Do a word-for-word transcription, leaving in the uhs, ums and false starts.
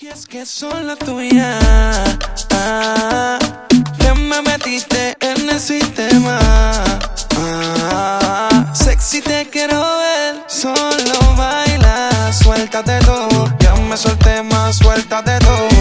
Y es que son la tuya, ah, que me metiste en el sistema, ah, sexy te quiero ver, solo baila, suéltate todo, ya me solté más, suéltate todo.